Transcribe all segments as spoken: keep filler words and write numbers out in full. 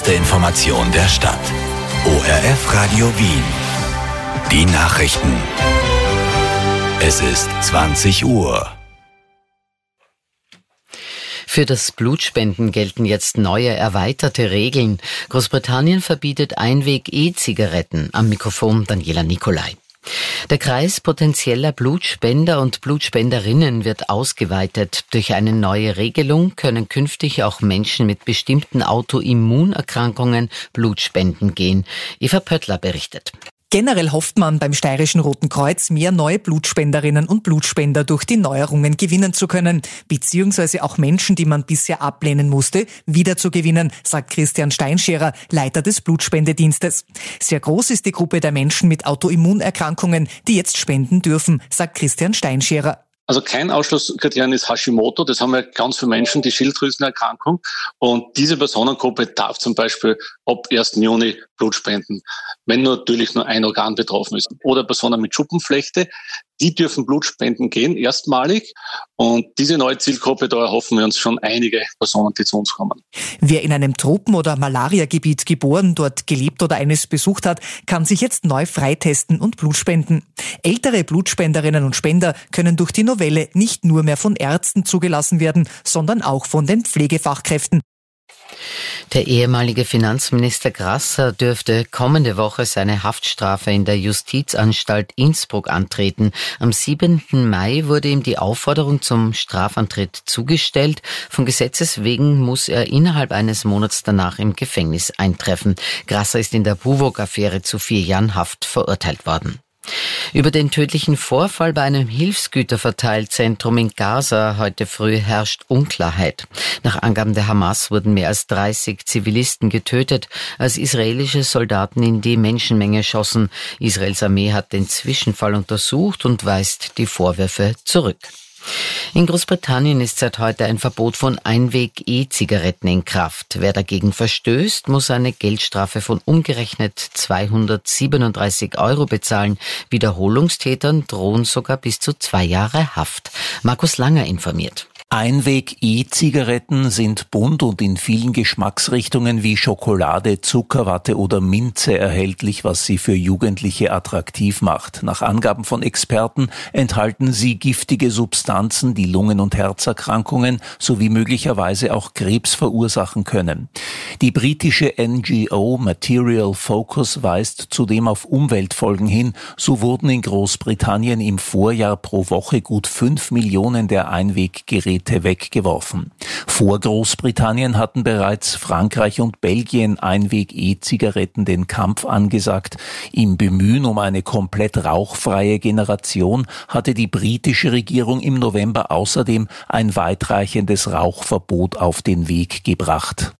erste Information der Stadt. O R F Radio Wien. Die Nachrichten. Es ist zwanzig Uhr. Für das Blutspenden gelten jetzt neue, erweiterte Regeln. Großbritannien verbietet Einweg-E-Zigaretten. Am Mikrofon Daniela Nicolai. Der Kreis potenzieller Blutspender und Blutspenderinnen wird ausgeweitet. Durch eine neue Regelung können künftig auch Menschen mit bestimmten Autoimmunerkrankungen Blutspenden gehen. Eva Pöttler berichtet. Generell hofft man beim Steirischen Roten Kreuz, mehr neue Blutspenderinnen und Blutspender durch die Neuerungen gewinnen zu können, beziehungsweise auch Menschen, die man bisher ablehnen musste, wieder zu gewinnen, sagt Christian Steinscherer, Leiter des Blutspendedienstes. Sehr groß ist die Gruppe der Menschen mit Autoimmunerkrankungen, die jetzt spenden dürfen, sagt Christian Steinscherer. Also kein Ausschlusskriterium ist Hashimoto, das haben wir ganz viele Menschen, die Schilddrüsenerkrankung. Und diese Personengruppe darf zum Beispiel ab ersten Juni Blut spenden, wenn natürlich nur ein Organ betroffen ist. Oder Personen mit Schuppenflechte, die dürfen Blut spenden gehen, erstmalig. Und diese neue Zielgruppe, da erhoffen wir uns schon einige Personen, die zu uns kommen. Wer in einem Tropen- oder Malariagebiet geboren, dort gelebt oder eines besucht hat, kann sich jetzt neu freitesten und Blut spenden. Ältere Blutspenderinnen und Spender können durch die Novelle nicht nur mehr von Ärzten zugelassen werden, sondern auch von den Pflegefachkräften. Der ehemalige Finanzminister Grasser dürfte kommende Woche seine Haftstrafe in der Justizanstalt Innsbruck antreten. Am siebenten Mai wurde ihm die Aufforderung zum Strafantritt zugestellt. Von Gesetzes wegen muss er innerhalb eines Monats danach im Gefängnis eintreffen. Grasser ist in der Buwog-Affäre zu vier Jahren Haft verurteilt worden. Über den tödlichen Vorfall bei einem Hilfsgüterverteilzentrum in Gaza heute früh herrscht Unklarheit. Nach Angaben der Hamas wurden mehr als dreißig Zivilisten getötet, als israelische Soldaten in die Menschenmenge schossen. Israels Armee hat den Zwischenfall untersucht und weist die Vorwürfe zurück. In Großbritannien ist seit heute ein Verbot von Einweg-E-Zigaretten in Kraft. Wer dagegen verstößt, muss eine Geldstrafe von umgerechnet zweihundertsiebenunddreißig Euro bezahlen. Wiederholungstätern drohen sogar bis zu zwei Jahre Haft. Markus Langer informiert. Einweg-E-Zigaretten sind bunt und in vielen Geschmacksrichtungen wie Schokolade, Zuckerwatte oder Minze erhältlich, was sie für Jugendliche attraktiv macht. Nach Angaben von Experten enthalten sie giftige Substanzen, die Lungen- und Herzerkrankungen sowie möglicherweise auch Krebs verursachen können. Die britische N G O Material Focus weist zudem auf Umweltfolgen hin. So wurden in Großbritannien im Vorjahr pro Woche gut fünf Millionen der Einweggeräte weggeworfen. Vor Großbritannien hatten bereits Frankreich und Belgien Einweg-E-Zigaretten den Kampf angesagt. Im Bemühen um eine komplett rauchfreie Generation hatte die britische Regierung im November außerdem ein weitreichendes Rauchverbot auf den Weg gebracht.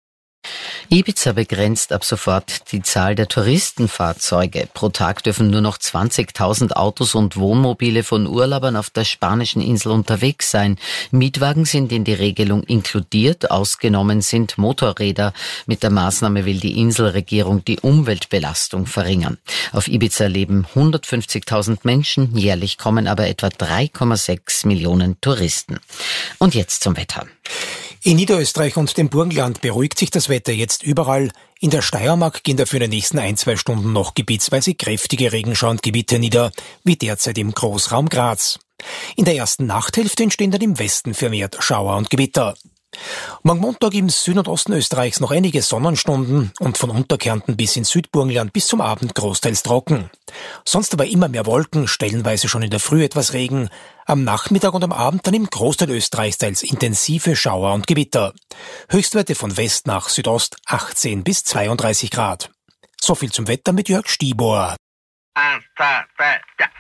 Ibiza begrenzt ab sofort die Zahl der Touristenfahrzeuge. Pro Tag dürfen nur noch zwanzigtausend Autos und Wohnmobile von Urlaubern auf der spanischen Insel unterwegs sein. Mietwagen sind in die Regelung inkludiert, ausgenommen sind Motorräder. Mit der Maßnahme will die Inselregierung die Umweltbelastung verringern. Auf Ibiza leben hundertfünfzigtausend Menschen, jährlich kommen aber etwa drei Komma sechs Millionen Touristen. Und jetzt zum Wetter. In Niederösterreich und dem Burgenland beruhigt sich das Wetter jetzt überall. In der Steiermark gehen dafür in den nächsten ein, zwei Stunden noch gebietsweise kräftige Regenschauengebiete nieder, wie derzeit im Großraum Graz. In der ersten Nachthälfte entstehen dann im Westen vermehrt Schauer und Gewitter. Morgen Montag im Süden und Osten Österreichs noch einige Sonnenstunden und von Unterkärnten bis ins Südburgenland bis zum Abend großteils trocken. Sonst aber immer mehr Wolken, stellenweise schon in der Früh etwas Regen. Am Nachmittag und am Abend dann im Großteil Österreichs teils intensive Schauer und Gewitter. Höchstwerte von West nach Südost achtzehn bis zweiunddreißig Grad. So viel zum Wetter mit Jörg Stieber. Eins, zwei, drei,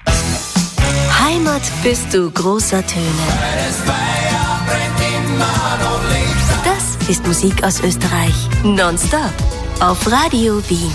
ja. Heimat bist du großer Töne. Das ist Musik aus Österreich. Nonstop auf Radio Wien.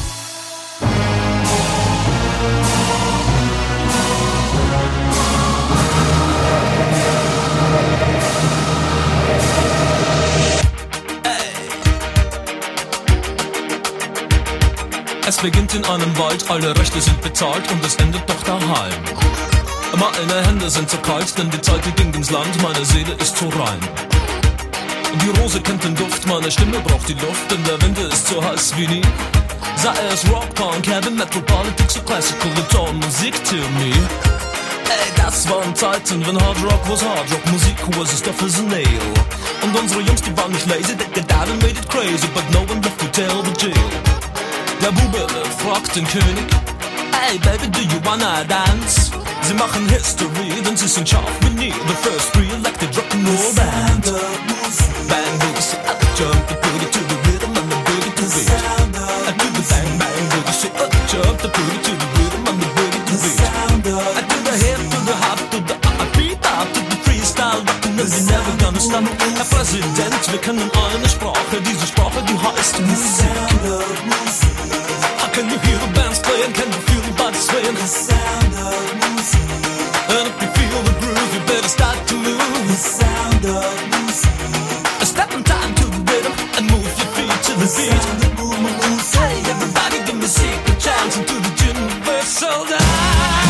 Es beginnt in einem Wald, alle Rechte sind bezahlt und es endet doch daheim. Meine Hände sind so kalt, denn die Zeit die ging ins Land, meine Seele ist so rein. Und die Rose kennt den Duft, meine Stimme braucht die Luft, denn der Winter ist so heiß wie nie. Sei es Rock, Punk, Heavy Metal, Politics und Classical, Gitarrenmusik to me. Ey, das waren Zeiten, wenn Hard Rock was Hard Rock, Musik was as tough as a nail. Und unsere Jungs, die waren nicht lazy, they get out and made it crazy, but no one left to tell the jail. Der Bube fragt den König, hey baby, do you wanna dance? Sie machen History, denn sie sind scharf wie nie, the first re-elected rock'n'roll band. Bang boogie, say up, jump the booty to the rhythm and the boogie to beat. I do the bang bang boogie, say up, jump the booty to the rhythm and the boogie to beat. I do the hip to the hop to the uh, beat up to the freestyle rockin' and we're never gonna stop. Herr Präsident, wir kennen eine Sprache, diese Sprache, die heißt Musik. How can you hear the bands playing? Can you feel the bodies swaying? The sound of music. And if you feel the groove, you better start to move. The sound of music. Step in time to the rhythm and move your feet to the beat. Hey, everybody give music a chance into the universal dance.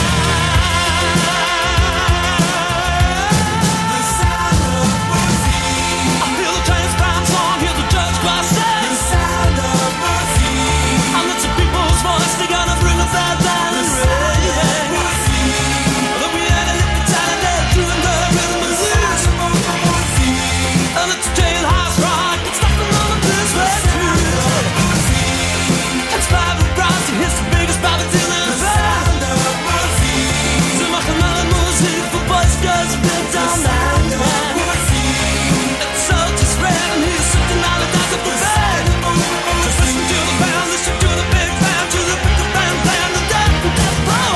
The sound of music. I feel the James Brown song, hear the George Cross sing. The sound of music. And it's the people's voice, they gonna bring us that down and rain. But we ain't a little time, they're doing the rhythm and blues. And it's jailhouse rock, it's nothing on the blues right through. It's private Ross, here's the biggest private in the band. Sie machen alle Musik für Boys, Girls und Big Down Land. It's so just red and he's sitting all the time at the bed. Just listen to the band, listen to the big band, to the big band playing the dead and dead blow.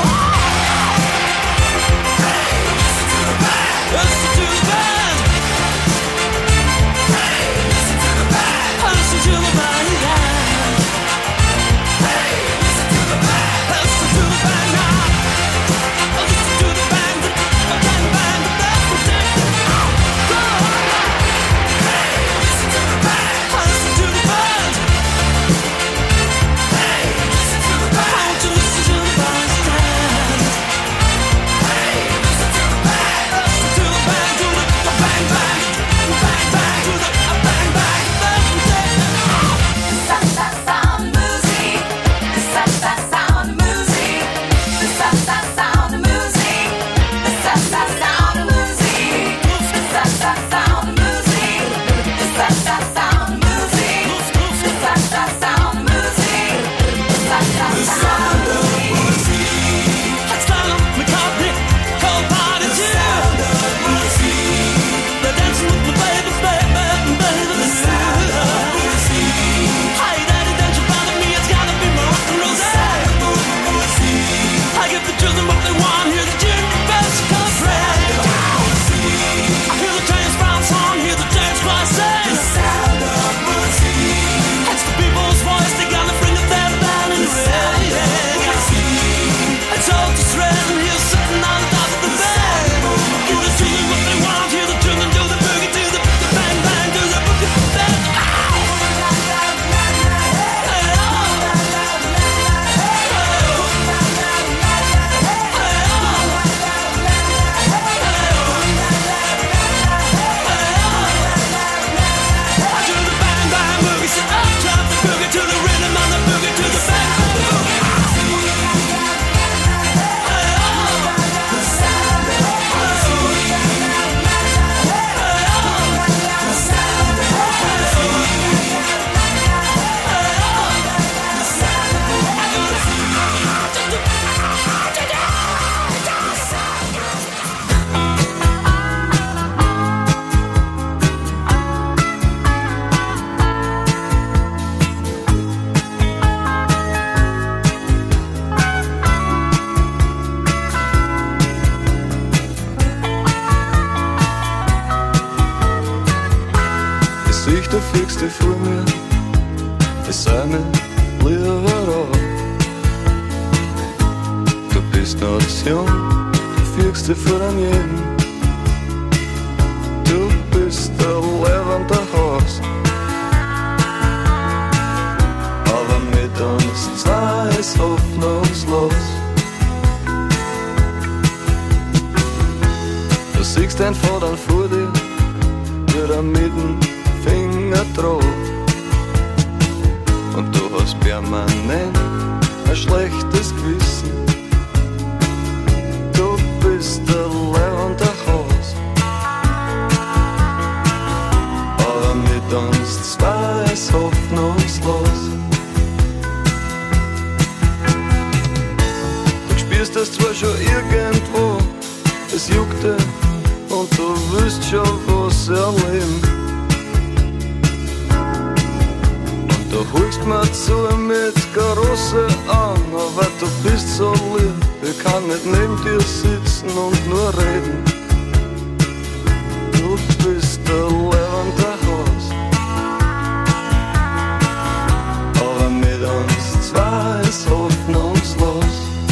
Listen to the band. Listen to the band. Listen to the band. Listen to the band, yeah. Listen to the band. Listen to the band now. Listen to the band, the band, band, the band, the dead. Go. Listen to the band. Listen to the band. Listen to the band. Won't you listen to the band stand? Listen to the band. Listen to the band, do the bang bang, bang bang, do the bang bang, bang bang. Salsa sound music, the salsa sound music, the salsa sound music, the salsa sound music, the salsa sound music, the salsa sound music, the salsa sound music, the salsa sound music. It's Lennon, McCartney, Cole Party too. They're dancing with the babies, baby, baby. Hey, daddy, don't you bother me, it's gotta be my rock and roll day. I give the children what they want, hear the universal pray. I hear the James Brown song, hear the James Brown sing. The sound of music. It's the people's voice, they gotta bring it that band and rain. It's all just red and he's sitting on top of the bed. Give the children what they want, hear the children do the boogie, do the, the bang bang, do the boogie bang. I do the bang bang boogie, sit up, drop the boogie to the rhythm and the boogie to the bang bang boogie. Ich sehe, du fliegst dich vor mir, ich seh mir lieber an. Du bist noch zu jung, du fliegst dich vor an jeden. Du bist der lebende Haus. Aber mit uns zwei ist hoffnungslos. Du siehst dein Vater vor dir, wird er mitten Finger drauf. Und du hast permanent ein schlechtes Gewissen. Du bist der leibende Haus. Aber mit uns zwei ist hoffnungslos. Du spürst das zwar schon irgendwo, es juckt dich und du willst schon was erleben. Und du holst mir zu mit großen Augen, aber du bist so lieb, ich kann nicht neben dir sitzen und nur reden. Du bist der lebende Haus, aber mit uns zwei ist hoffnungslos.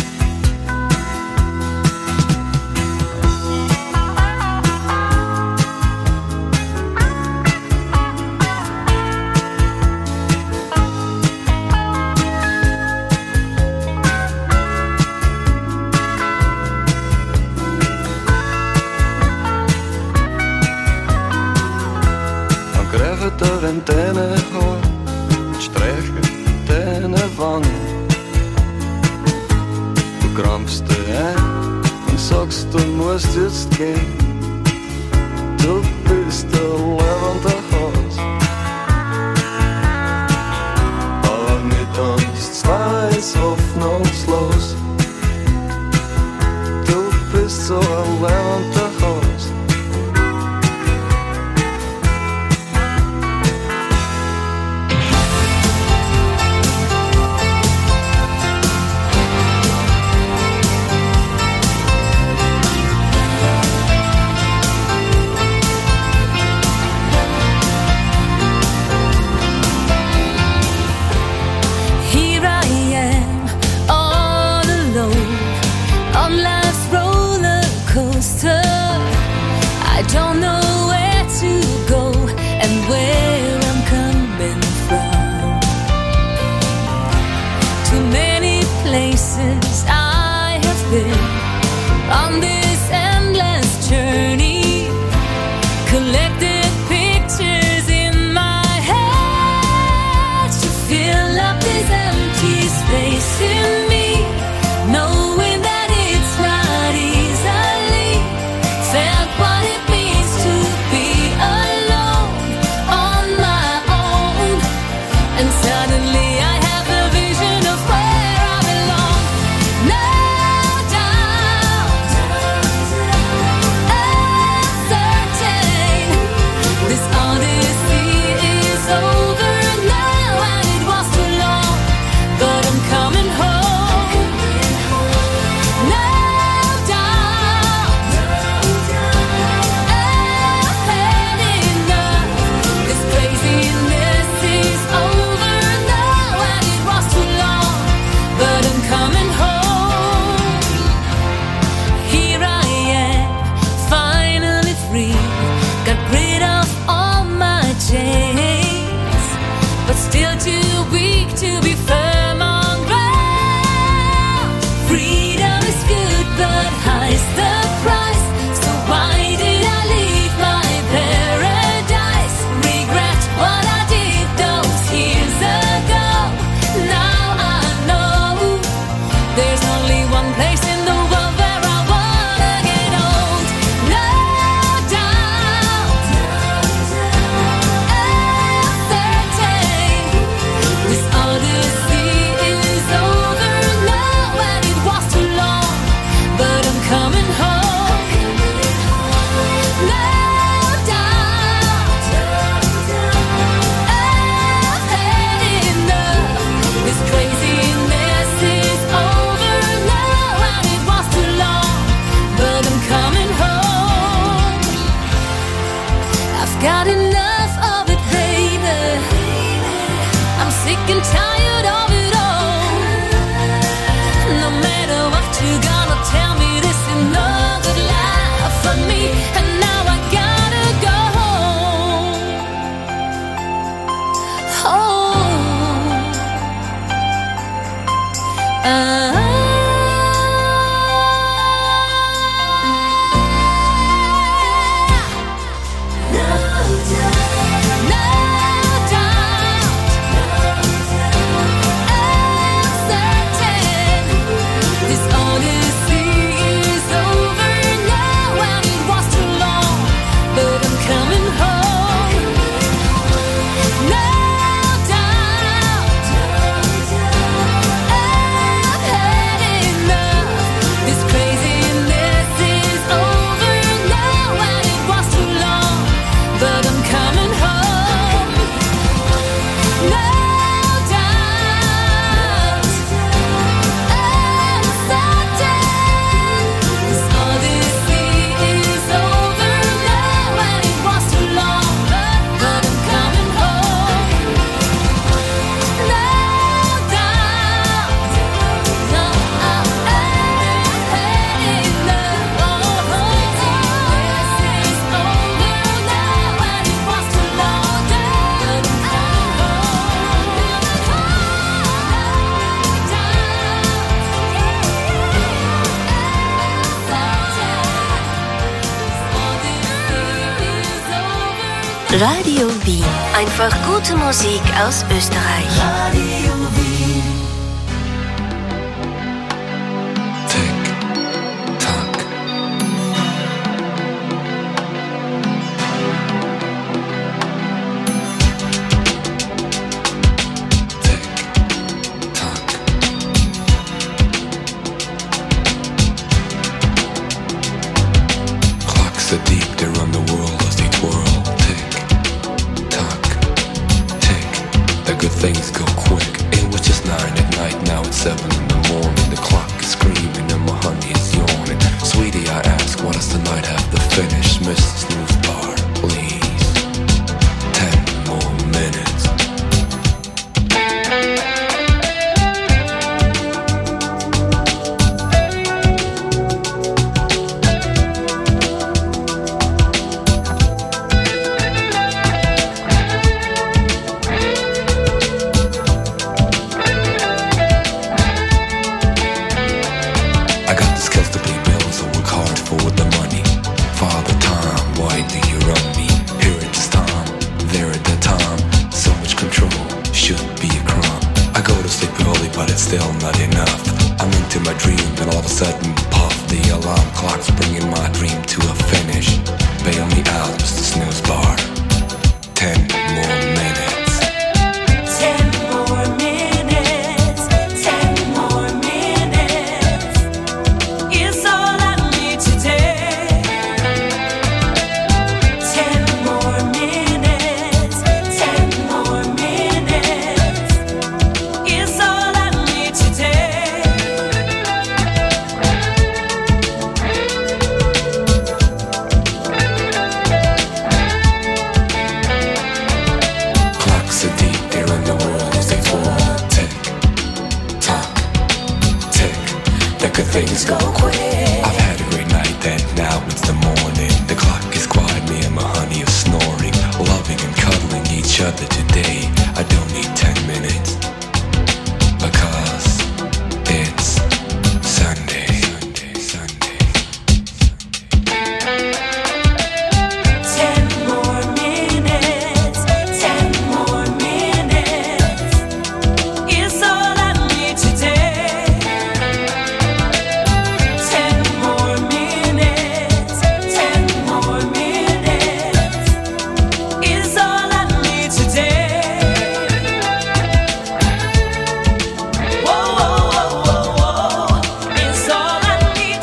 In deine Haar und streiche deine Wangen. Du krampfst dich ein und sagst, du musst jetzt gehen. Du bist der lebende Haus, aber mit uns zwei ist hoffnungslos. Du bist so ein lebender Haus. This craziness is over. Radio Wien. Einfach gute Musik aus Österreich. Radio Wien. Tick-Tack. Tick-Tack. Clocks so deep they run the world as they twirl. The good things go quick. It was just nine at night, now it's seven in the morning. The clock is screaming and my honey is yawning. Sweetie, I ask, why does the night have to finish? Missus Snooze Bar, please. Ten more minutes. Still not enough. I'm into my dream, then all of a sudden, puff, the alarm clock's bringing my dream to a finish. Bail me out, Mister Snooze Bar. Ten more minutes. Ten more minutes. Ten more minutes. Is all I need today. Ten more minutes. Ten more minutes. Is all I need today. Clocks so deep, they run the world as they twirl. Tick, tock, tick. The good things go quick. I've had a great night, and now it's the morning. The clock is quiet, me and my honey are snoring, loving and cuddling each other today. I don't need ten minutes because it's Sunday. Sunday. Ten more minutes. Ten more minutes. Is all I need today. Ten more minutes. Ten more minutes. Is all I need today. Whoa, whoa, whoa, whoa, whoa. Is all I need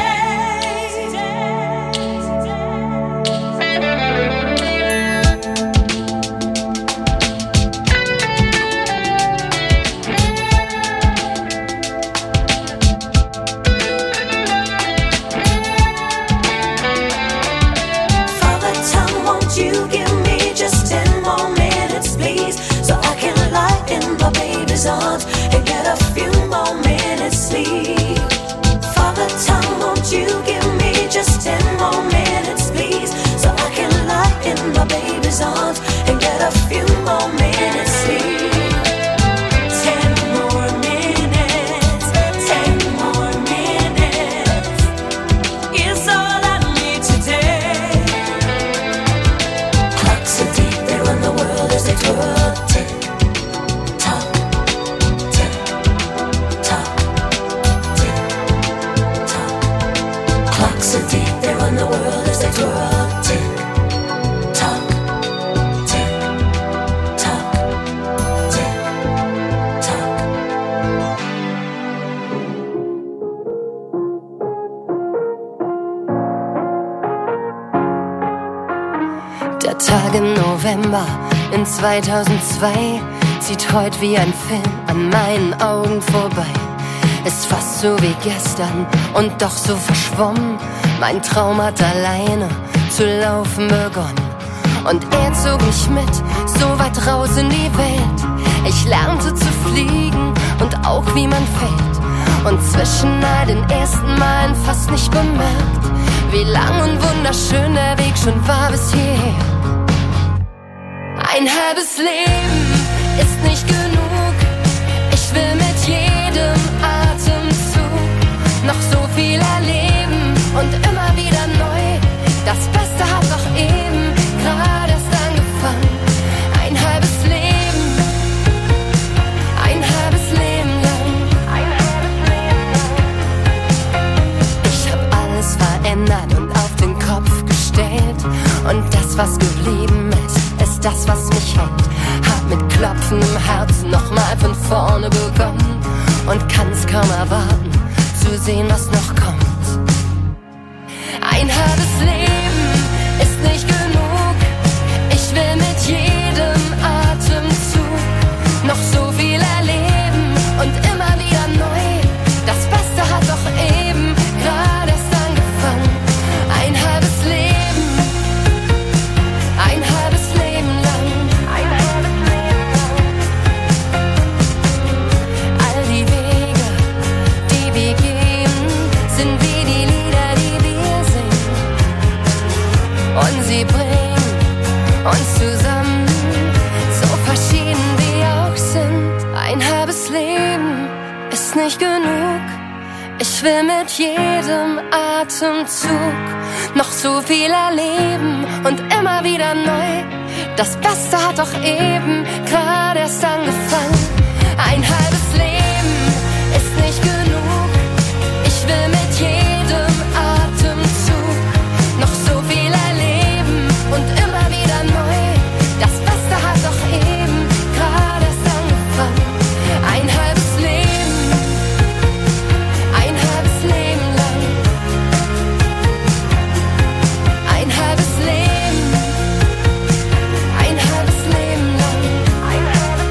Father Tom, won't you give me just ten more minutes, please, so I can lie in my baby's arms and get a few more minutes sleep. Father Tom, won't you give me just ten more minutes, please, so I can lie in my baby's arms and get a few more minutes sleep. Ten more minutes. Ten more minutes. Is all I need today. Clocks so deep, They run the world as they twirl. tick, Tock, tick, tock, tick, tock. clocks so deep, They run the world as they twirl. tick, Tock, tick, tock, tick. tock. Der Tag im November in zweitausendzwei zieht heut wie ein Film an meinen Augen vorbei. Ist fast so wie gestern und doch so verschwommen. Mein Traum hat alleine zu laufen begonnen. Und er zog mich mit, so weit raus in die Welt. Ich lernte zu fliegen und auch wie man fällt. Und zwischen all den ersten Malen fast nicht bemerkt, wie lang und wunderschön der Weg schon war bis hierher. Ein halbes Leben ist nicht genug. Ich will mit jedem Atemzug noch so viel erleben und immer wieder neu. Das Beste hat doch eben gerade erst angefangen. kaum erwarten, zu sehen, was noch kommt. Ein halbes Leben ist nicht genug. Ich will mit jedem Atemzug noch so viel erleben und immer wieder neu. Das Beste hat doch eben gerade erst angefangen. Ein halbes Leben, ein halbes Leben lang, ein halbes Leben lang. All die Wege, die wir gehen, sind wie die Lieder, die wir singen. Und sie bringen uns zusammen, so verschieden wir auch sind. Ein halbes Leben ist nicht genug. Ich will mit jedem Atemzug noch so viel erleben und immer wieder neu. Das Beste hat doch eben gerade erst angefangen. Ein halbes Leben ist nicht genug. Ich will mit jedem Atemzug noch so viel erleben und immer wieder neu. Das Beste hat doch eben gerade erst angefangen. Ein halbes Leben, ein halbes Leben lang. Ein halbes Leben, ein halbes Leben lang. Ein halbes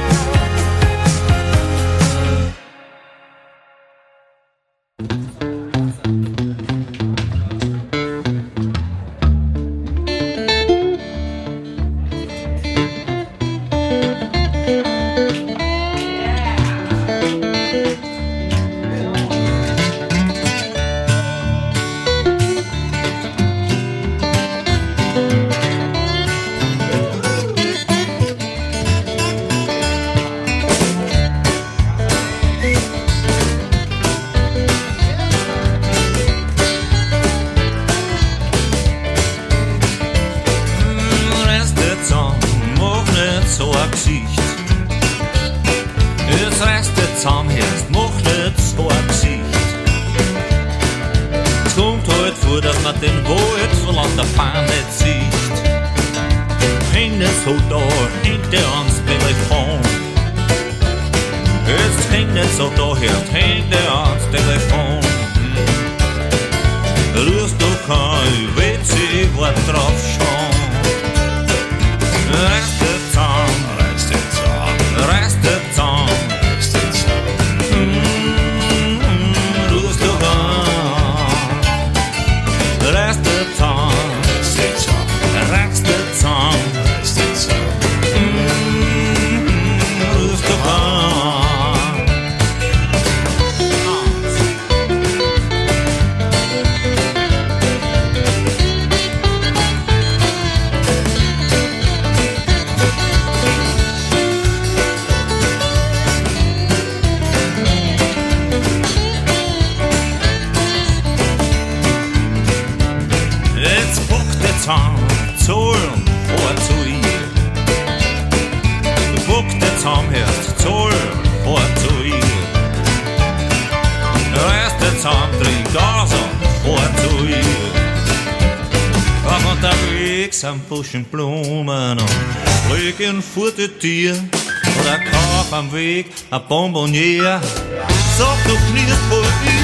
Blumen und legen vor die Tür oder kauf am Weg ein Bonbonnier. Sag doch nicht vor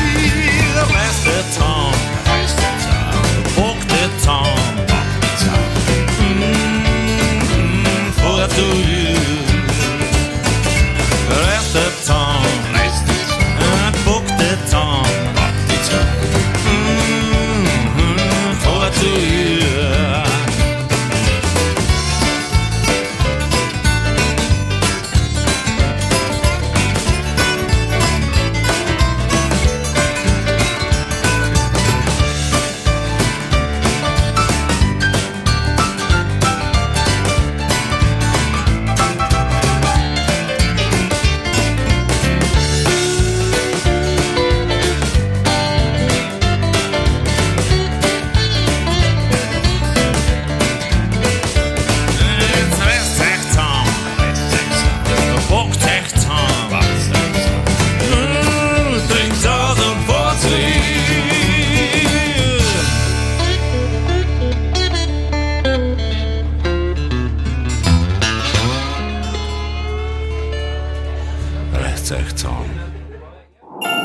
ihr, reiß den Zaun, reiß den Zaun, bock den Zaun, bock den Zaun, mm, vor die Tür, reiß den Zaun, reiß den Zaun, bock den Zaun, bock den Zaun, mm, vor die Tür.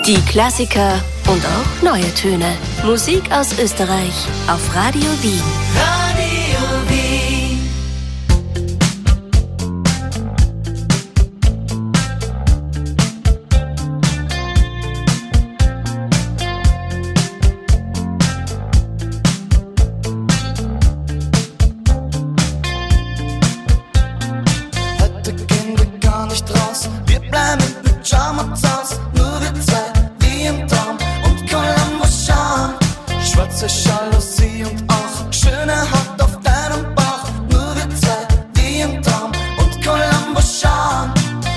Die Klassiker und auch neue Töne. Musik aus Österreich auf Radio Wien. Radio Wien. Heute gehen wir gar nicht raus, wir bleiben im Pyjama zu Haus. Nur wir zwei, wie im Traum und Columbo schauen. Schwarze Jalousie und auch schöne Haut auf deinem Bauch. Nur wir zwei, wie im Traum und Columbo schauen.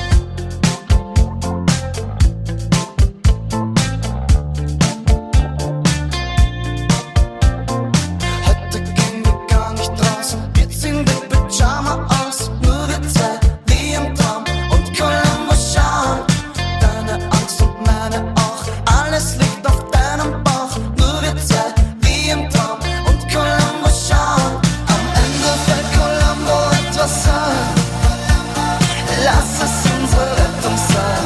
Heute gehen wir gar nicht raus, wir ziehen den Pyjama aus. Nur wir zwei, wie im Traum und Columbo schauen. Deine Angst und meine auch, alles liegt auf deinem Bauch. Nur wir zwei, wie im Traum und Columbo schauen. Am Ende fällt Columbo etwas ein. Lass es unsere Rettung sein.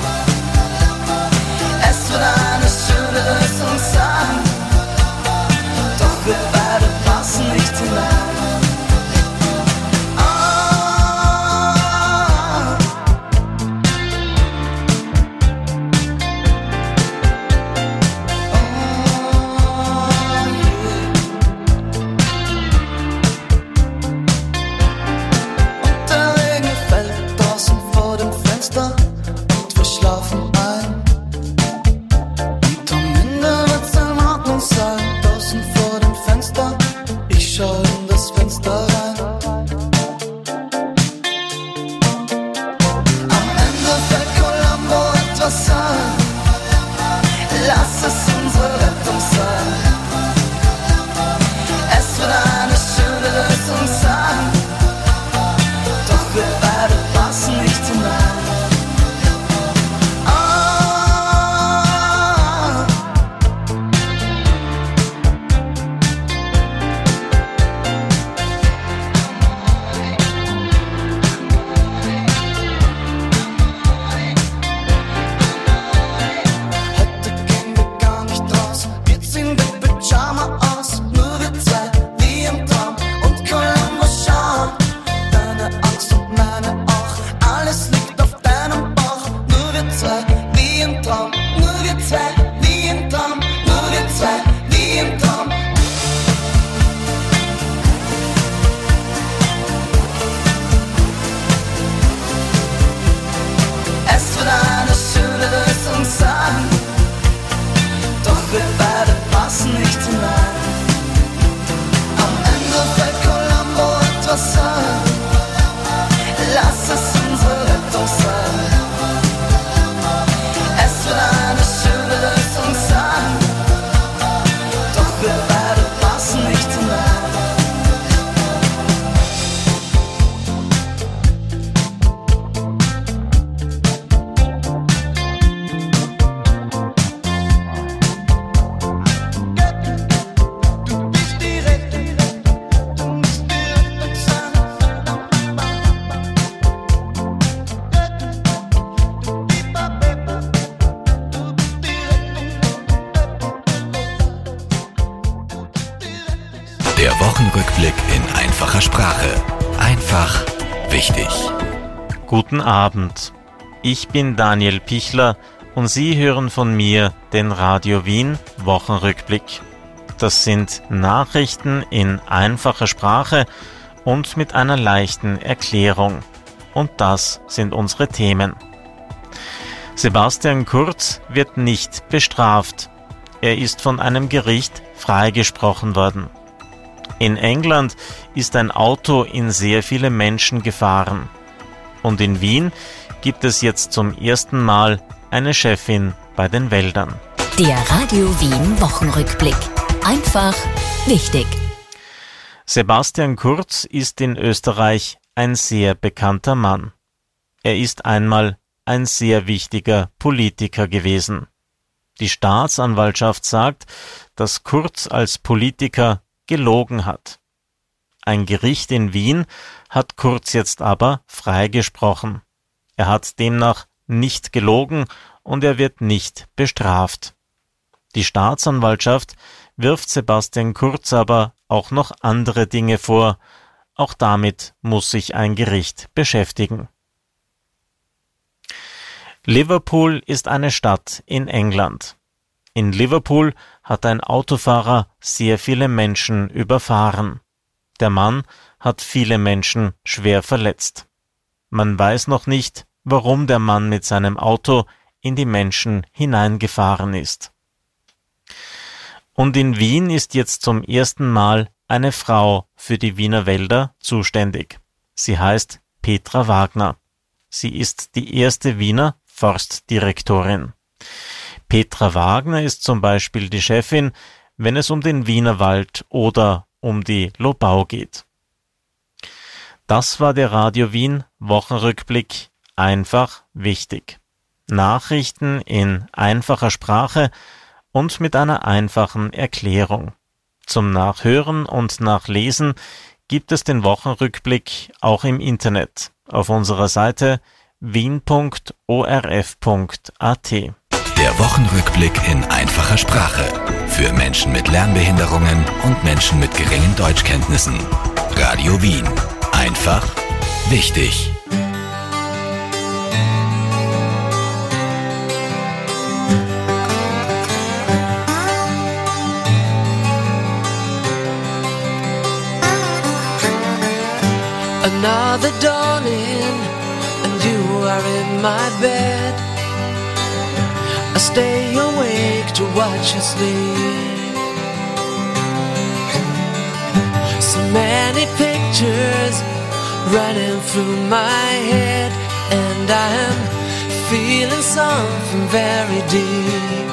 Es wird eine schöne Lösung sein. Doch wir beide passen nicht hinein. Der Regen fällt draußen vor dem Fenster und wir schlafen ein. Und am Ende wird's in Ordnung sein. Draußen vor dem Fenster, ich schau in das Fenster rein. Am Ende fällt Columbo etwas ein. Lass es unsere Rettung sein. Es wird eine schöne Lösung sein. Doch wir beide passen nicht hinein. Ah. Heute gehen wir gar nicht raus, wir ziehen den Pyjama aus. Nur wir zwei, wie im Traum und Columbo schauen. Deine Angst und meine auch, alles liegt auf deinem Bauch. Nur wir zwei, wie im Traum, nur wir zwei, wie im Traum, nur wir zwei, wie im Traum. Es wird eine schöne Lösung sein. Doch wir beide passen nicht hinein. Am Ende fällt Columbo etwas ein. Lass es unsere Rettung sein. Es wird eine schöne Lösung sein. Doch wir beide passen nicht hinein. Der Wochenrückblick in einfacher Sprache. Einfach wichtig. Guten Abend. Ich bin Daniel Pichler und Sie hören von mir den Radio Wien Wochenrückblick. Das sind Nachrichten in einfacher Sprache und mit einer leichten Erklärung. Und das sind unsere Themen. Sebastian Kurz wird nicht bestraft. Er ist von einem Gericht freigesprochen worden. In England ist ein Auto in sehr viele Menschen gefahren. Und in Wien gibt es jetzt zum ersten Mal eine Chefin bei den Wäldern. Der Radio Wien Wochenrückblick. Einfach wichtig. Sebastian Kurz ist in Österreich ein sehr bekannter Mann. Er ist einmal ein sehr wichtiger Politiker gewesen. Die Staatsanwaltschaft sagt, dass Kurz als Politiker gelogen hat. Ein Gericht in Wien hat Kurz jetzt aber freigesprochen. Er hat demnach nicht gelogen und er wird nicht bestraft. Die Staatsanwaltschaft wirft Sebastian Kurz aber auch noch andere Dinge vor. Auch damit muss sich ein Gericht beschäftigen. Liverpool ist eine Stadt in England. In Liverpool hat ein Autofahrer sehr viele Menschen überfahren. Der Mann hat viele Menschen schwer verletzt. Man weiß noch nicht, warum der Mann mit seinem Auto in die Menschen hineingefahren ist. Und in Wien ist jetzt zum ersten Mal eine Frau für die Wiener Wälder zuständig. Sie heißt Petra Wagner. Sie ist die erste Wiener Forstdirektorin. Petra Wagner ist zum Beispiel die Chefin, wenn es um den Wienerwald oder um die Lobau geht. Das war der Radio Wien Wochenrückblick. Einfach wichtig. Nachrichten in einfacher Sprache und mit einer einfachen Erklärung. Zum Nachhören und Nachlesen gibt es den Wochenrückblick auch im Internet auf unserer Seite wien punkt o r f punkt a t. Der Wochenrückblick in einfacher Sprache. Für Menschen mit Lernbehinderungen und Menschen mit geringen Deutschkenntnissen. Radio Wien. Einfach wichtig. Another dawning, and you are in my bed. I stay awake to watch you sleep. So many pictures running through my head, and I am feeling something very deep.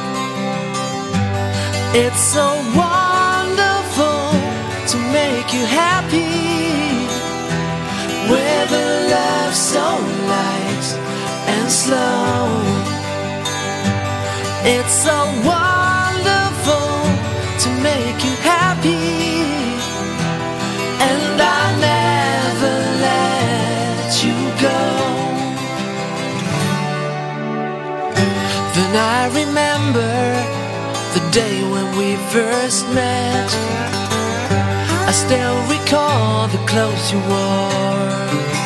It's so wonderful to make you happy, with a love so light and slow. It's so wonderful to make you happy, and I'll never let you go. Then I remember the day when we first met. I still recall the clothes you wore.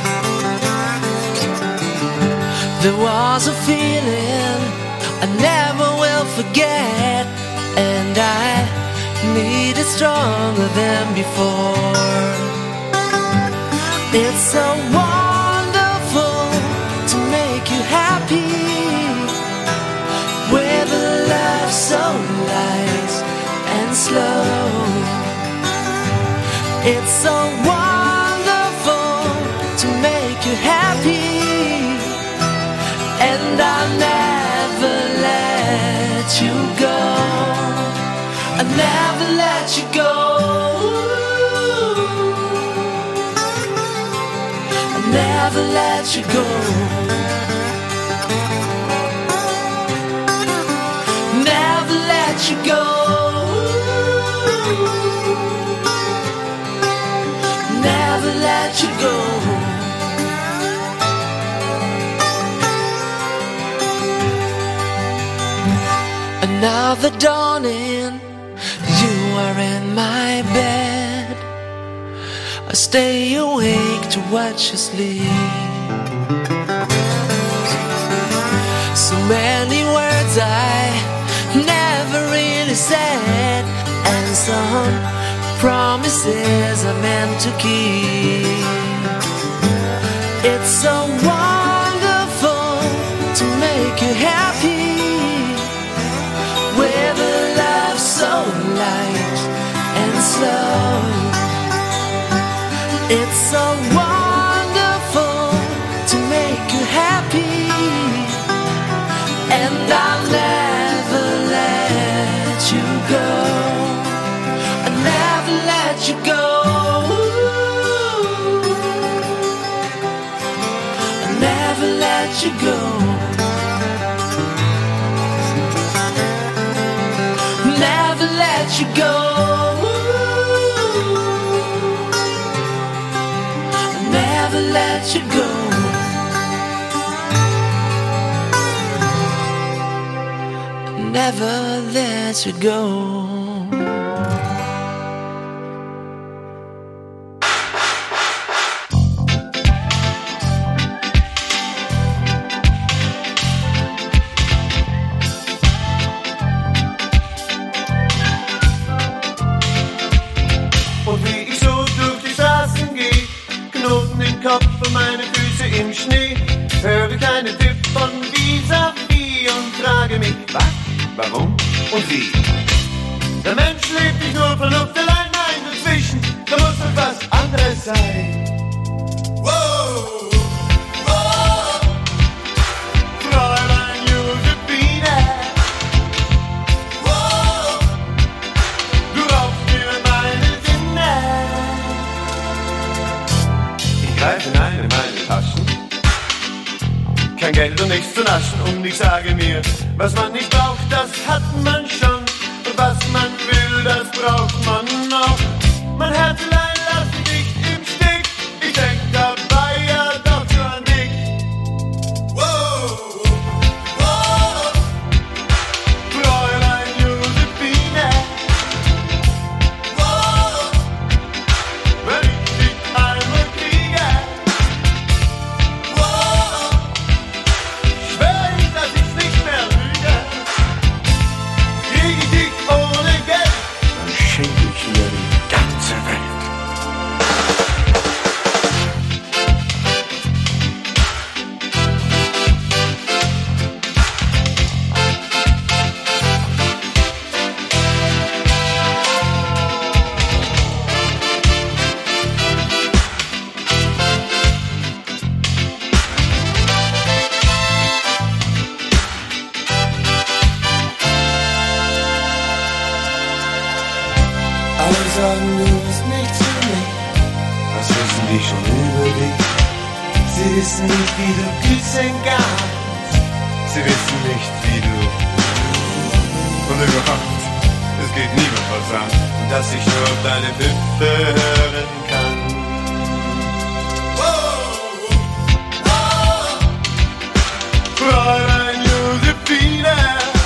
There was a feeling I never will forget, and I need it stronger than before. It's so wonderful to make you happy, with a love so light and slow. It's so wonderful to make you happy, and I'll never let you go. I'll never let you go. I'll never let you go. Never let you go. Never let you go. Another dawning, you are in my bed. I stay awake to watch you sleep. So many words I never really said, and some promises are meant to keep. It's so wonderful to make you happy, with a love so light and slow. It's so wonderful to make you happy, and I'll never let you go. I'll never let you go. I'll never let you go. Never let you go. I'll never let you go. never let you go. Und wie ich so durch die Straßen geh, Knoten im Kopf und meine Füße im Schnee, höre ich einen Tipp von vis-à-vis und frage mich, was, warum und wie. Der Mensch lebt nicht nur von Luft allein, nein, dazwischen, da muss noch was anderes sein. Wow, wow, Fräulein Josephine, wow, du raubst mir meine Sinne. Ich greife hinein in meine Taschen, kein Geld und nichts zu naschen, und ich sage mir, was man nicht braucht, das hat man schon, und was man will, das braucht man noch. Mein Herzlein lass mich nicht im Stich, ich denk dabei ja doch nur an dich. Wow, wow, Fräulein Josephine, wow, wenn ich dich einmal kriege, wow, schwör ich, dass ich's nicht mehr lüge. Krieg ich dich ohne Geld, dann schenk ich dir die ganze Welt. Alle sagen, du bist nichts für mich. Was wissen die schon über dich? Sie wissen nicht, wie du küssen kannst. Sie wissen nicht, wie du. Und überhaupt, es geht niemand was an, dass ich nur auf deine Hüfte hören kann. Fräulein Josephine,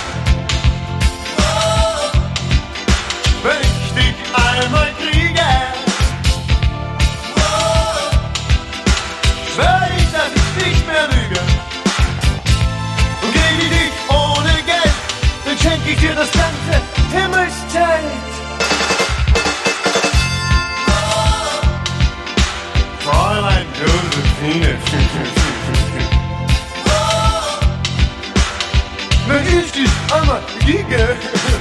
wenn ich dich einmal kriege, schwör ich, dass ich nicht mehr lüge. Und krieg ich dich ohne Geld, dann schenk ich dir das ganze Himmelszelt. Fräulein Josephine, wenn ich dich einmal kriege,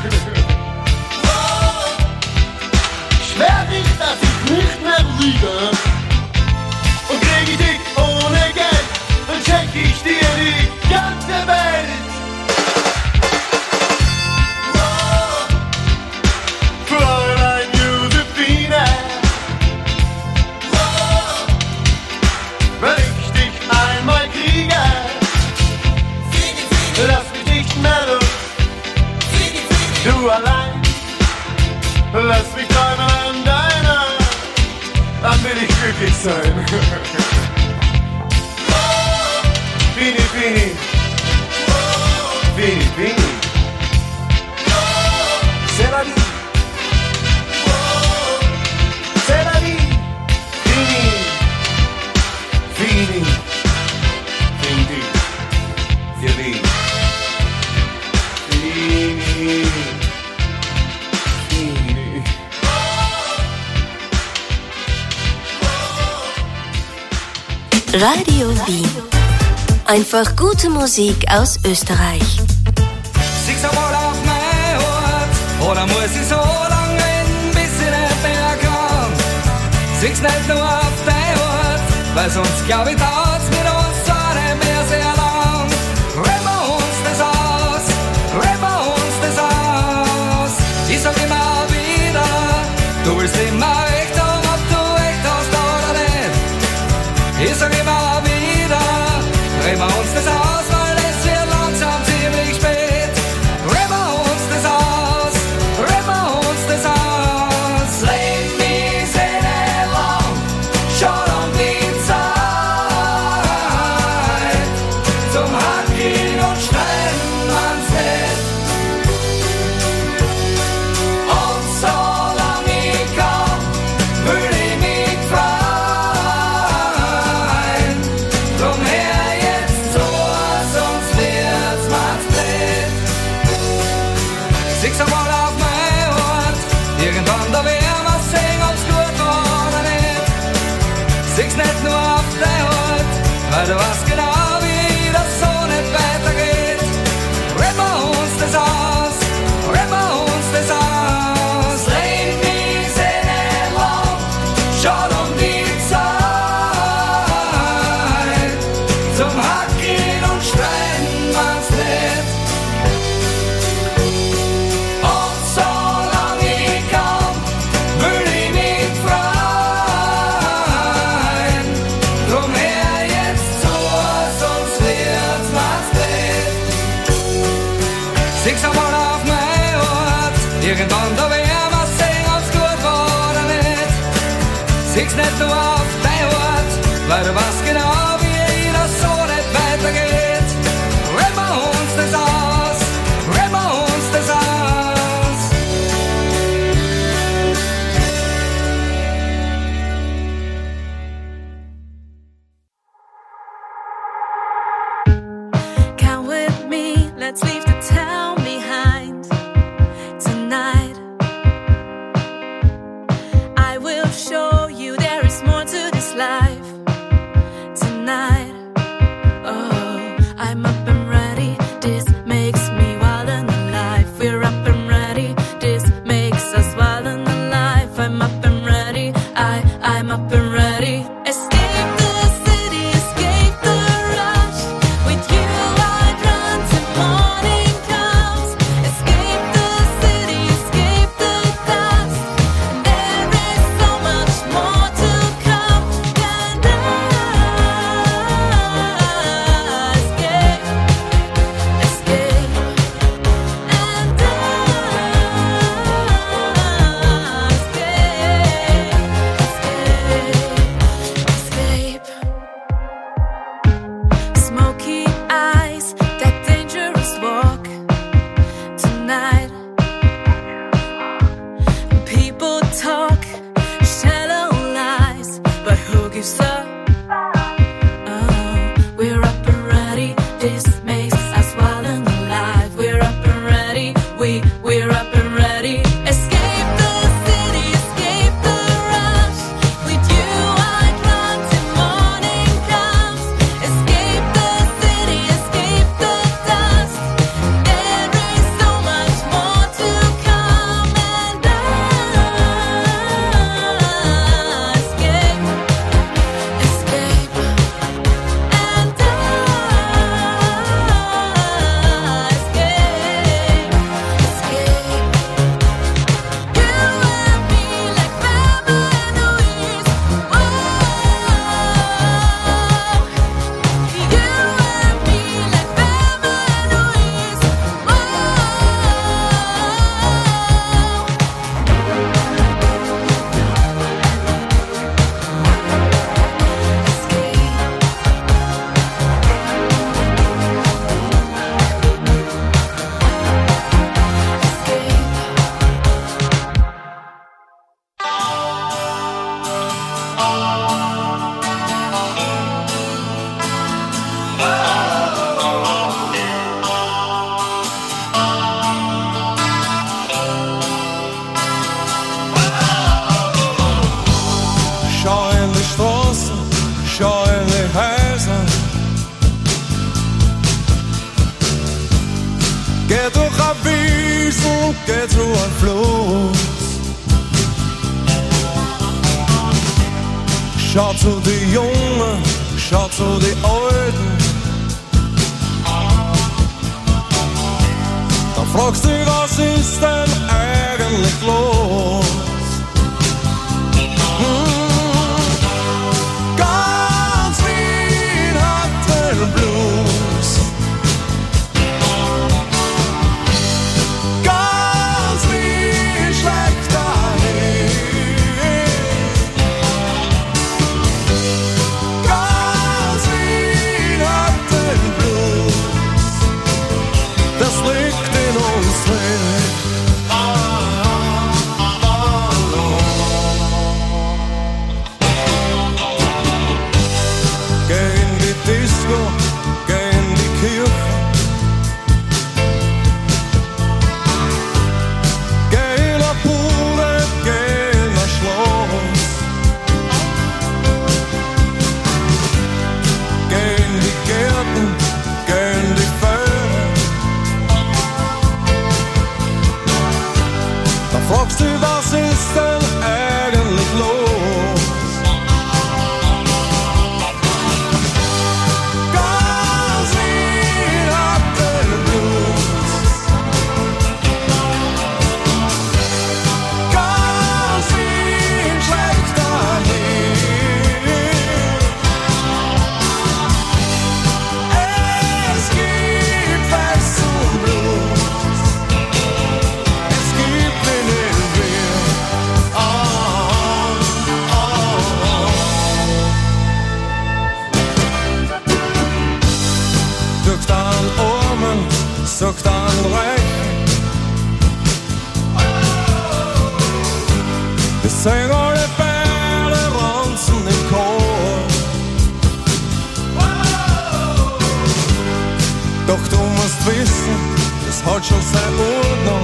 schwör ich, dass ich nicht mehr lüge. Und krieg ich dich ohne Geld, dann schenk ich dir die ganze Welt. Fräulein Josephine, wenn ich dich einmal kriege, lass mich nicht mehr los, du allein, lass mich träumen an deiner, dann will ich glücklich sein. Fini, Fini, Fini, Fini, c'est la vie, c'est la vie, Fini, Fini, Fini, Fini, Fini, Fini. Radio Wien. Einfach gute Musik aus Österreich. Sieh's einmal auf mein Ort, oder muss ich so lang reden, bis ich nicht mehr kann? Sieh's nicht nur auf dein Ort, weil sonst glaub ich, dauert's mit uns zwar nicht mehr sehr lang. Reden wir uns das aus, reden wir uns das aus. Ich sag immer wieder, du willst immer recht haben, ob du recht hast oder nicht. Ich sag immer wieder, reden wir uns das aus, weil es wird langsam ziemlich spät. Reden wir uns das aus, reden wir uns das aus. Leben ist eh nicht lang, schon um die Zeit. Sieh's einmal auf mein Ort, irgendwann da werden wir sehen, ob's gut war oder nicht. Sieh's nicht nur auf dein Ort, weil du weißt genau, wie das so nicht weitergeht. Reden wir uns das aus, reden wir uns das aus. Leben ist eh nicht lang, schaut um die Zeit. Zum Hacken und Streiten man's nicht. Und solange ich kann, will ich mich freuen. Drum her jetzt zu, sonst wird's man's nicht. Sieh's einmal auf mein Ort, irgendwann da werden wir sehen, ob's gut war oder nicht. Sieh's nicht nur auf dein Ort, weil du weißt genau, wie das so nicht weitergeht. Reden wir uns das aus, reden wir uns das aus. Come with me, let's leave the town behind tonight. I will show you there is more to this life tonight. Oh, I'm up and ready. This makes me wild and alive. We're up and ready. This makes us wild and alive. I'm up and ready. I, I'm up and ready. Escape the city, escape the rush. With you I'd run till morning comes. Escape the city, escape the dust. There is so much more to come. And I escape, escape, and I escape, escape, escape. Smoky eyes, that dangerous walk tonight. People talk shallow lies, but who gives up? Oh, we're up and ready. This makes us wild and alive. We're up and ready. We, we're up and ready. Escape the city, escape the rush. With you I'd run till morning comes. Escape the city, escape the dust. There is so much more to come. And I escape, escape, and I escape, escape. You and me like memories. Whoa. You and me like memories. Schau in die Straßen, schau in die Häuser. Geh durch ein Wiesen, geh zu einem Fluss. Schau zu die Jungen, schau zu die Alten. Dann fragst du dich, was ist denn eigentlich los? Ganz Wien hat den Blues. Ganz Wien schlägt dahin. Ganz Wien hat den Blues. Das liegt in uns drin. fragst du, was ist denn eigentlich los? Ganz Wien hat den Blues. Ganz Wien schlägt dahin. Es gibt Fest und Blues. Es gibt in den Wien. Oh, oh, oh. Sucht an Armen, sucht an Recht. Wir singen alle Bälle, ranzen im Chor. Doch du musst wissen, das hat schon seine Ordnung.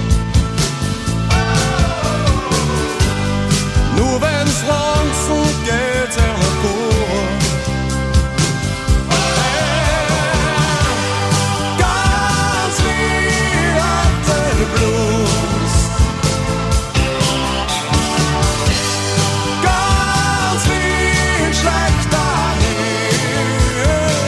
Nur wenn's ranzen geht, er noch gut. Ganz Wien hat den Blues. Ganz Wien schlägt dahin.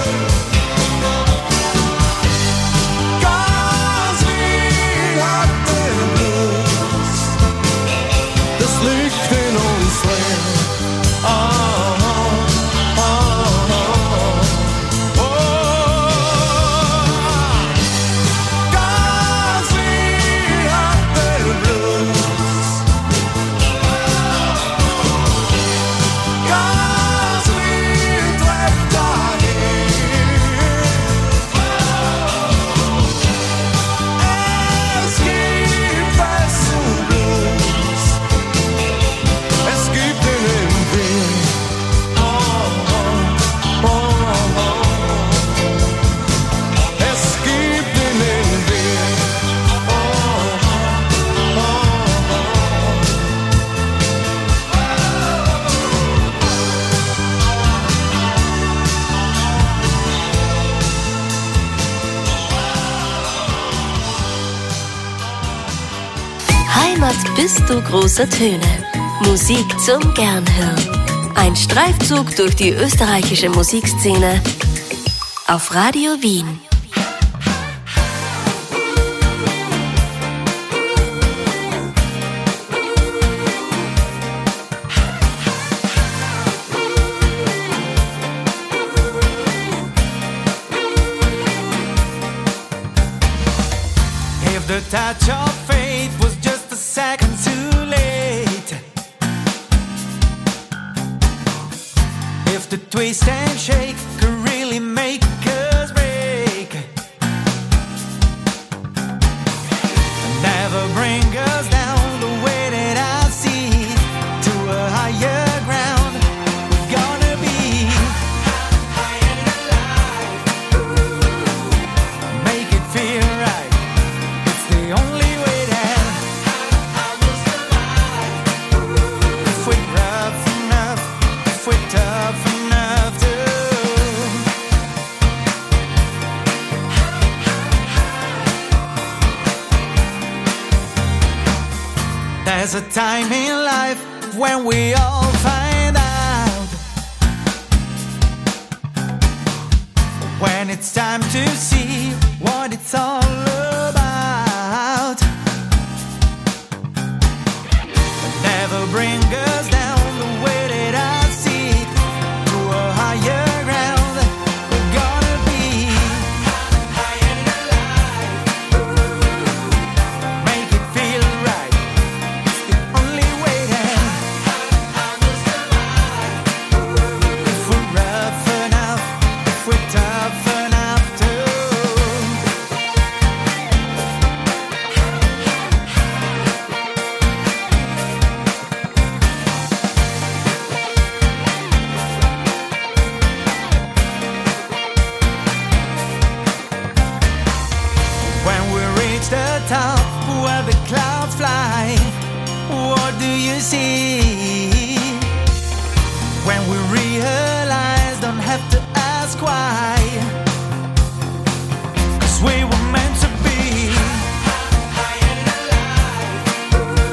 Ganz Wien hat den Blues. Das liegt in uns drin. Oh, oh, oh, oh, oh. Ganz Wien hat den Blues. Ganz Wien trägt dahin. Es gibt Fest und Blues. Es gibt in den Wien. Oh, oh, oh, oh. Es gibt in den Wien. Oh, oh, oh, oh. Heimat bist du großer Töne. Musik zum Gernhören. Ein Streifzug durch die österreichische Musikszene auf Radio Wien. If the touch of faith was just a second too late, if the twist and shake could really make us break, never bring us down the way that I see, to a higher ground we're gonna be. Make it feel right, it's the only way that if we're rough enough, if we're tough enough to. There's a time in life when we all find out, when it's time to see what it's all about. Never bring us down the way that I see, to a higher ground we're gonna be. Make it feel right, it's the only way that if we're rough enough, if we're tough enough to. When we reach the top where the clouds fly, what do you see? When we realize, don't have to ask why, 'cause we were meant to be.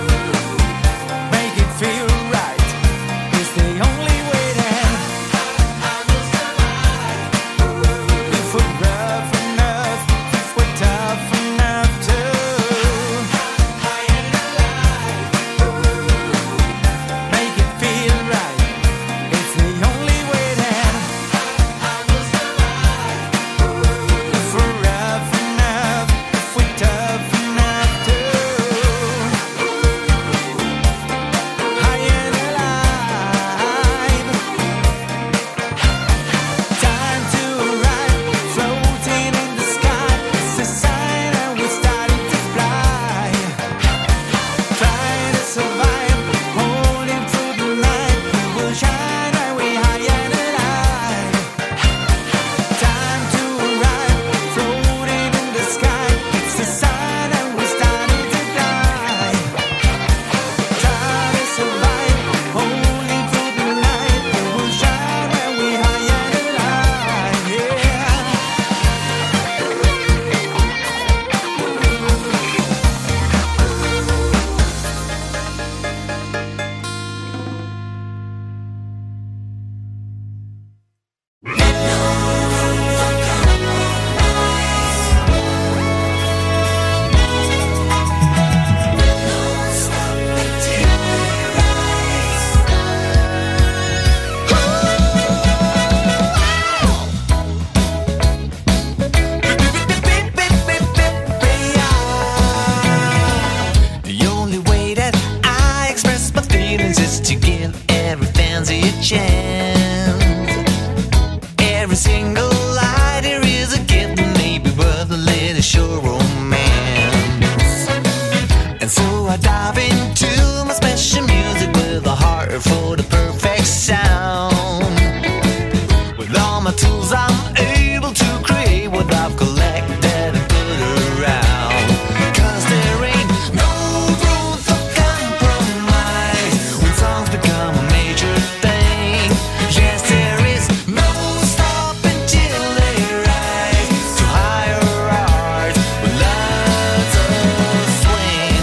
I dive into my special music with a heart for the perfect sound. With all my tools I'm able to create what I've collected and put around. Cause there ain't no room for compromise when songs become a major thing. Yes, there is no stopping till they rise to higher art with lots of swing.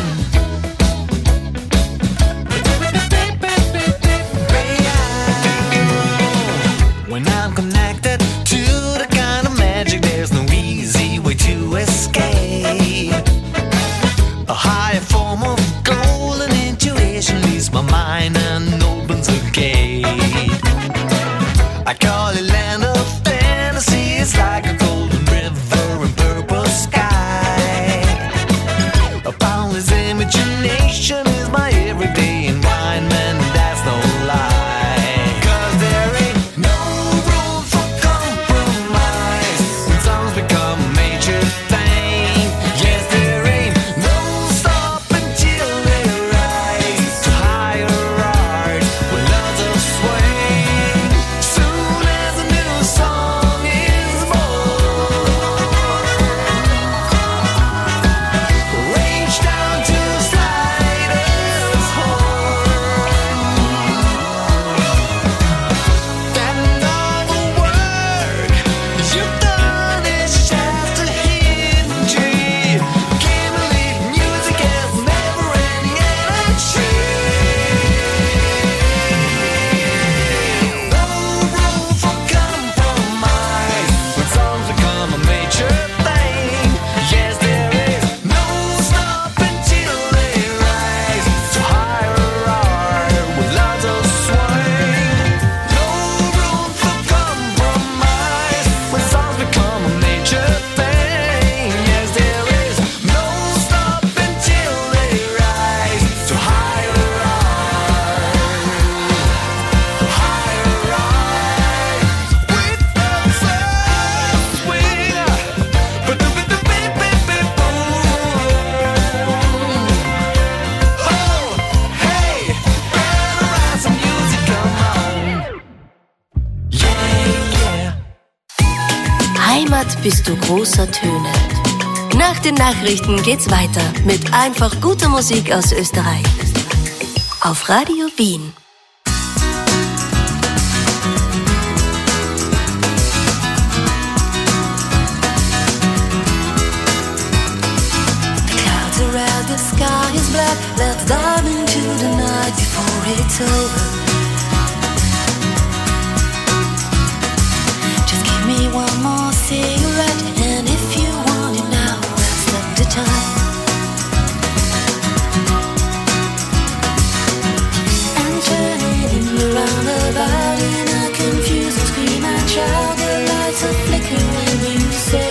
When I'm connected to the kind of magic, there's no easy way to escape. A higher form of golden intuition leads my mind and opens a gate. I call it land of fantasy. It's like a golden river and purple sky. A boundless imagination is my everyday environment, that's no lie. Cause there ain't no room for compromise when songs become a major thing. Yes, there ain't no stopping till they rise to higher art with lots of swing. Soon as a new song is born, reach down to Slider's horn. And all the work you've done is just a hinge. Kimberly music has never any energy. No room for compromise when songs become a major thing. Yes, there is no stopping till they rise to higher art with lots of swing. No room for compromise when songs become a major thing. Yes, there is no stopping till they rise to higher art, higher art with lots of swing. But the bit the bit bit bit boom. Oh, hey, better write some music, come on. Yeah, yeah. Heimat bist du großer Töne. Nach den Nachrichten geht's weiter mit einfach guter Musik aus Österreich. Auf Radio Wien. Clouds around the sky is black. Let's dive into the night before it's over. Just give me one more cigarette, and if you want it now, let's stop the time. And turning in the roundabout in a confused scream and shout. The lights are flickering when you say,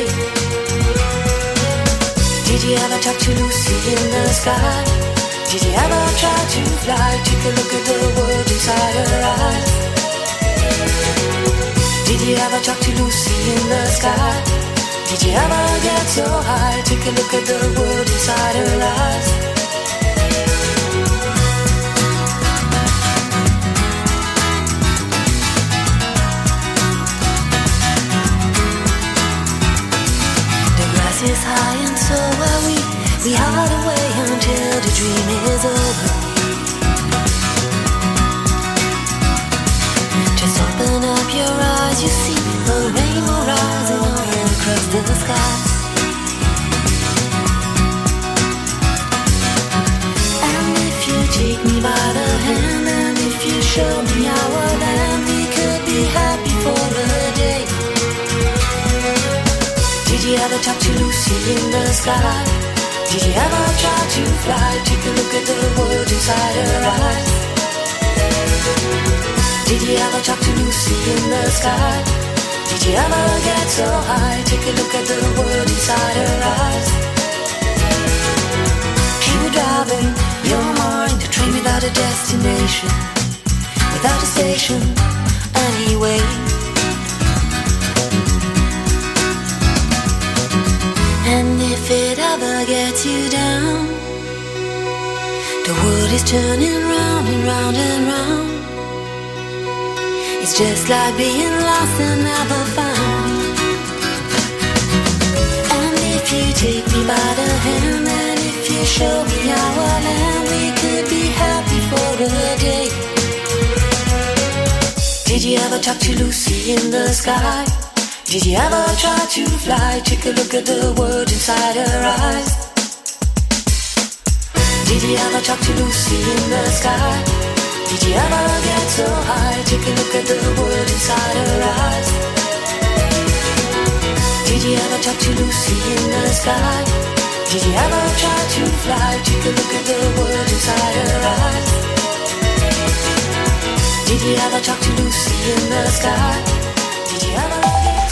did you ever talk to Lucy in the sky? Did you ever try to fly? Take a look at the world inside her eyes. Did you ever talk to Lucy in the sky? Did you ever get so high? Take a look at the world inside her eyes. The grass is high and so are we. We hide away until the dream is over. Just open up your eyes, you see a rainbow rising all across the sky. And if you take me by the hand, and if you show me our land, we could be happy for a day. Did you ever talk to Lucy in the sky? Did you ever try to fly? Take a look at the world inside her eyes. Did you ever talk to Lucy in the sky? Did you ever get so high? Take a look at the world inside her eyes. You were driving your mind, a train without a destination, without a station, anyway. And if it ever gets you down, world is turning round and round and round. It's just like being lost and never found. And if you take me by the hand, and if you show me our land, we could be happy for a day. Did you ever talk to Lucy in the sky? Did you ever try to fly? Take a look at the world inside her eyes. Did you ever talk to Lucy in the sky? Did you ever get so high? Take a look at the world inside her eyes. Did you ever talk to Lucy in the sky? Did you ever try to fly? Take a look at the world inside her eyes. Did you ever talk to Lucy in the sky? Did you ever get...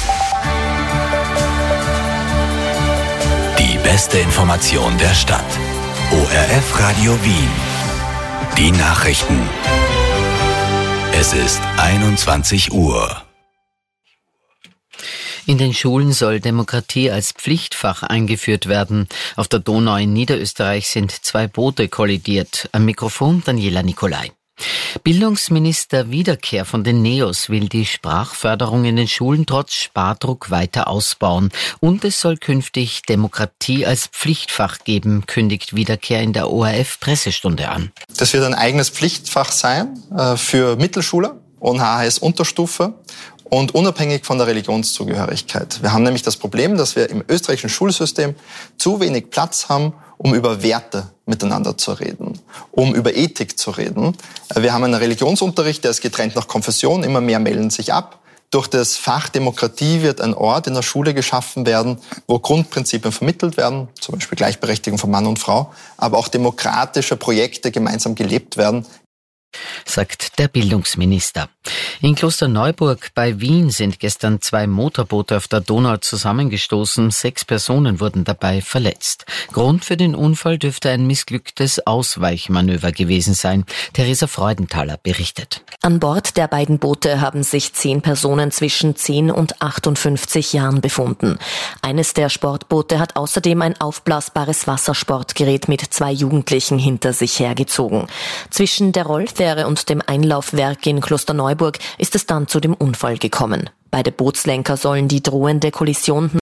Die beste Information der Stadt. O R F Radio Wien. Die Nachrichten. Es ist einundzwanzig Uhr. In den Schulen soll Demokratie als Pflichtfach eingeführt werden. Auf der Donau in Niederösterreich sind zwei Boote kollidiert. Am Mikrofon Daniela Nicolai. Bildungsminister Wiederkehr von den Neos will die Sprachförderung in den Schulen trotz Spardruck weiter ausbauen. Und es soll künftig Demokratie als Pflichtfach geben, kündigt Wiederkehr in der O R F-Pressestunde an. Das wird ein eigenes Pflichtfach sein äh, für Mittelschüler. O N H heißt Unterstufe. Und unabhängig von der Religionszugehörigkeit. Wir haben nämlich das Problem, dass wir im österreichischen Schulsystem zu wenig Platz haben, um über Werte miteinander zu reden, um über Ethik zu reden. Wir haben einen Religionsunterricht, der ist getrennt nach Konfession, immer mehr melden sich ab. Durch das Fach Demokratie wird ein Ort in der Schule geschaffen werden, wo Grundprinzipien vermittelt werden, zum Beispiel Gleichberechtigung von Mann und Frau, aber auch demokratische Projekte gemeinsam gelebt werden. Sagt der Bildungsminister. In Klosterneuburg bei Wien sind gestern zwei Motorboote auf der Donau zusammengestoßen. Sechs Personen wurden dabei verletzt. Grund für den Unfall dürfte ein missglücktes Ausweichmanöver gewesen sein. Theresa Freudenthaler berichtet. An Bord der beiden Boote haben sich zehn Personen zwischen zehn und achtundfünfzig Jahren befunden. Eines der Sportboote hat außerdem ein aufblasbares Wassersportgerät mit zwei Jugendlichen hinter sich hergezogen. Zwischen der Rollfähre und dem Einlaufwerk in Klosterneuburg ist es dann zu dem Unfall gekommen. Beide Bootslenker sollen die drohende Kollision